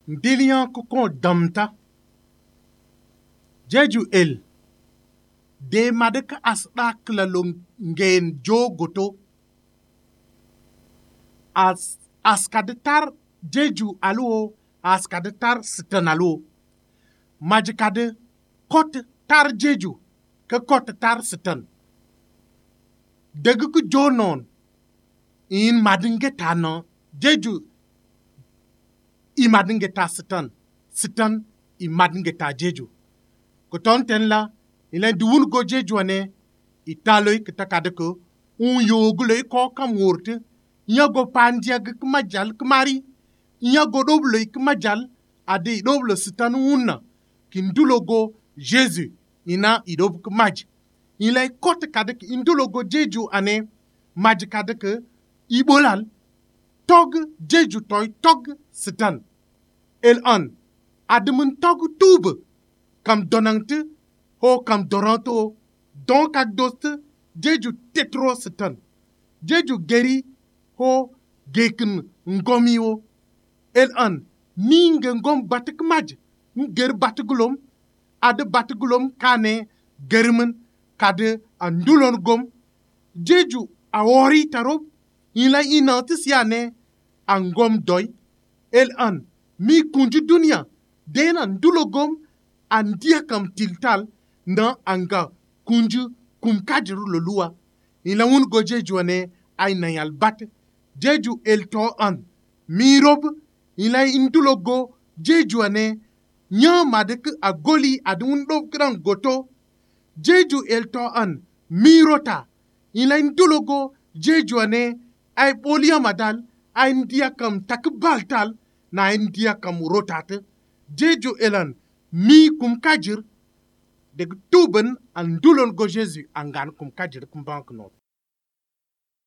Ndilian ku kon damta. Jeju el. De madek asda klalong ngen jo goto. Askadetar jeju aluo askadetar sitan aluo. Majikade kot tar jeju ke kot tar sitan. Degu ku jonon in madinge tano jeju i madinge ta sitan. Sitan i madinge ta jeju. Koton ten la ila duun go jeju ane italoy kitakade ko un yoguloy ko kam wurte nyago pandia kmajal kmari nyago dobloy kmajal ade doblo sitan unna kindulogo Jésus ina idob kmaj ila kote kade indulogo jeju ane maj kade ke ibolal tog jeju toy tog sitan el an admun tog tube kam donante ho kam doranto don kak doste jeju tetro sitan jeju geri ho geken ngomi o el an minge ngom batik maj nger batigulom ade batigulom kane germen kade andulon gom jeju awori tarob ila inantis yane angom doy el an mi kunju dunia dena ndulogom andia kam tiltal na anga kunju kum kajiru lolua ila un go jeju ane ay nayal bat jeju el to an mi rob ila indulogo jeju ane nya madek agoli adun dob kran goto jeju el to an mi rota ila indulogo jeju ane ay polia madal ay ndia kam takbaltal na ndia kam rotate jeju elan mi kum kajir de tuben andulon go Jésus angan kum kajir kum bank not